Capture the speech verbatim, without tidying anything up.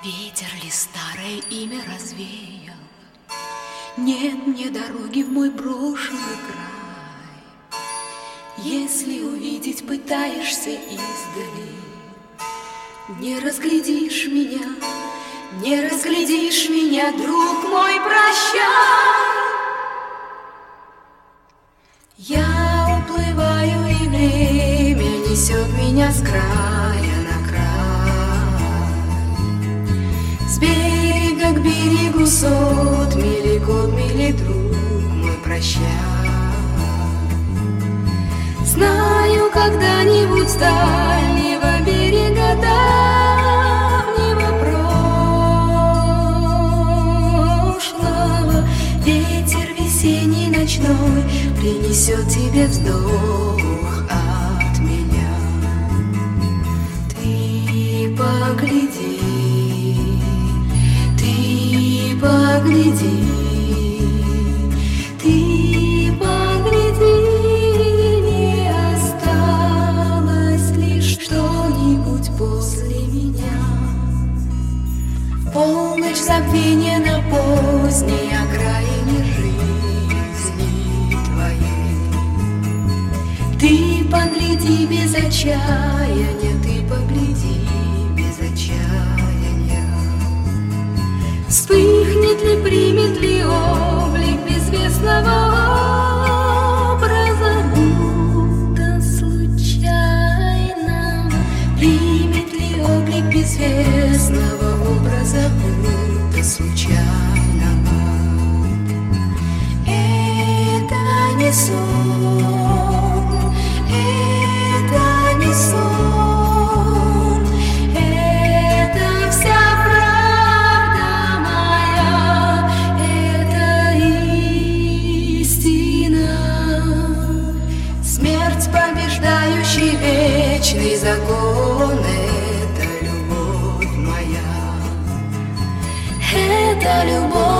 Ветер ли старое имя развеял? Нет мне дороги в мой брошенный край. Если увидеть пытаешься издали, не разглядишь меня, не разглядишь меня, друг мой, прощай. Я уплываю, и время несет меня с края на край. С берега к берегу сот мили, год мили, друг мой, прощай. Знаю, когда-нибудь с дальнего берега давнего прошлого ветер весенний ночной принесет тебе вздох от меня. Ты погляди, ты погляди, ты погляди, не осталось лишь что-нибудь после меня. Полночь забвения на поздней окраине жизни твоей. Ты погляди без отчаяния, ты погляди без отчаяния. Вспыхнет ли, примет ли облик безвестного образа, будто случайно? Примет ли облик безвестного образа, будто случайно? Это не сон, это не сон, это вся правда моя, это истина. Смерть, побеждающий вечный закон, это любовь моя, это любовь.